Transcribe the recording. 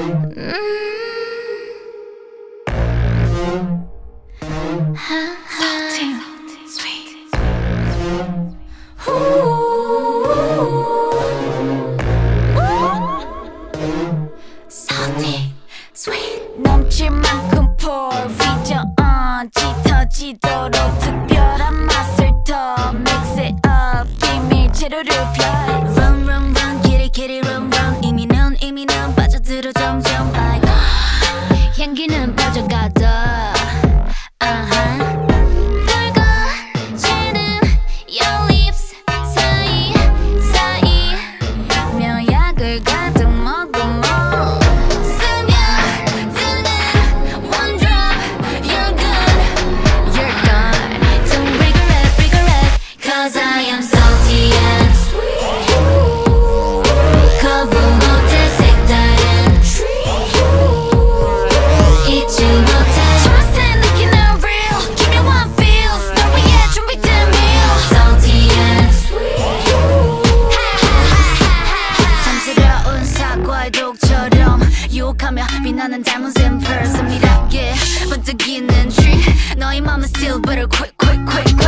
Salty, sweet. Salty, sweet. 넘칠 만큼 pour vision on 짙어지도록 특별한 맛을 더 mix it up 비밀 재료를 펴 Run run run kitty kitty run run 이미는 빠져들어 점점 like 향기는 빠져가다 붉어지는 your lips 사이 묘약을 가득 머금어 스며드는 one drop you're gone don't regret cause I am salty and sweet 거부 못해 색다른 treat 잊지 못해 Trust and 느끼는 real Give me one feels 널 위해 준비된 meal Salty and sweet 잠스러운 사과의 독처럼 유혹하며 빛나는 diamonds in pearls 미라게 번뜩이는 tree 너의 맘은 still better quick